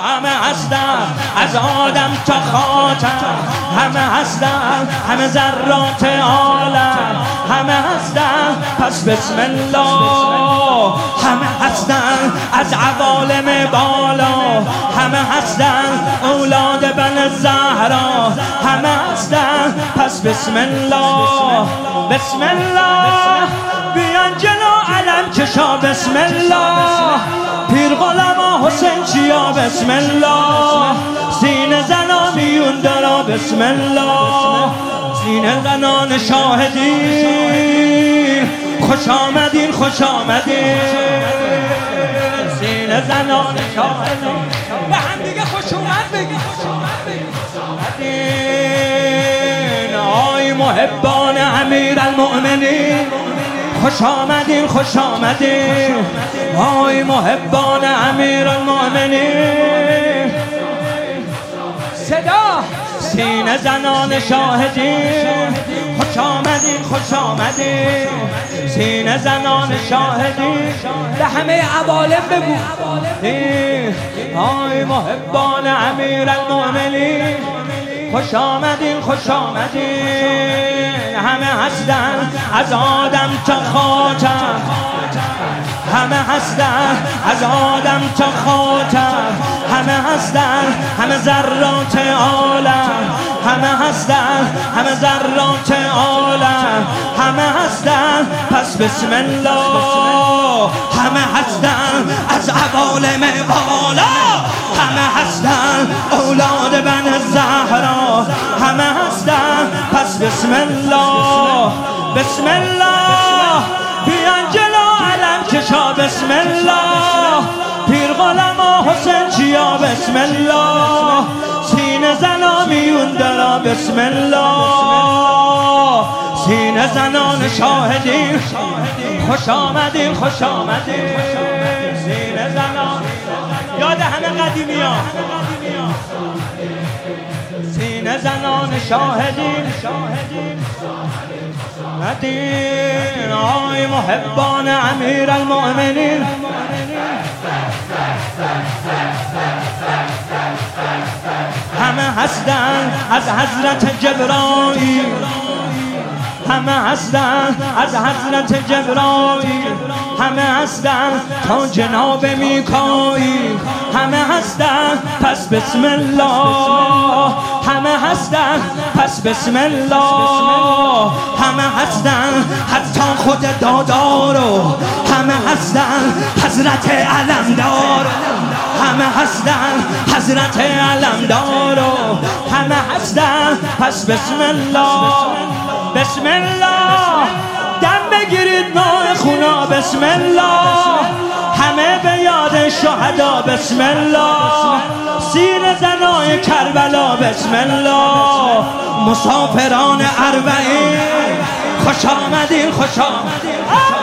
همه هستن از آدم تا خاتم، همه هستن همه ذرات عالم، همه هستن پس بسم الله. همه هستن از عوالم بالا، همه هستن اولاد بن زهرا، همه هستن پس بسم الله. بسم الله بیان جلو علم کشا، بسم الله پیر غلام حسین چیا، بسم الله سینه زنا میون درا، بسم الله سینه زنان شاهدین خوش آمدین، خوش آمدین سینه زنان شاهدین، به هم دیگه خوش اومد بگید، خوش آمدین آی محبان امیر المؤمنین، خوش آمدین، خوش آمدین آی محبان امیر المؤمنین. صدا سینه زنان شاهدین، خوش آمدین، خوش آمدین سینه زنان شاهدین، به همه عوالم بگو آی محبان امیر المؤمنین، خوش آمدین، خوش آمدین. همه هستن از آدم تا خاتم، همه هستن از آدم تا خاتم، همه هستن همه ذرات عالم، همه هستن همه ذرات عالم، همه هستن پس بسم الله. همه هستن از عوالم بالا، همه هستن اولاد بن زهرا، همه هستن پس بسم الله. بسم الله بیان جلو علم کشا، بسم الله پیر غلام حسین چیا، بسم الله سینه زنا میون درا، بسم الله سینه زنان شاهدین، خوش آمدین، خوش آمدین سینه زنان، یاد همه قدیمی ها سینه زنان شاهدین، مدین آی محبان امیر المؤمنین، همه هستن از حضرت جبرائیل، همه هستن از حضرت جبرائیل، همه هستن تا جناب میکائیل، همه هستن پس بسم الله. همه هستن پس بسم الله. همه هستن حتی خود دادارو، همه هستن حضرت علمدار، همه هستن حضرت علمدارو، همه هستن پس بسم الله. بسم الله دم بگیرید ماه خونا، بسم الله همه به یاد شهدا، بسم الله سینه زنای کربلا، بسم الله مسافران اربعین خوش آمدین، خوش آمدین.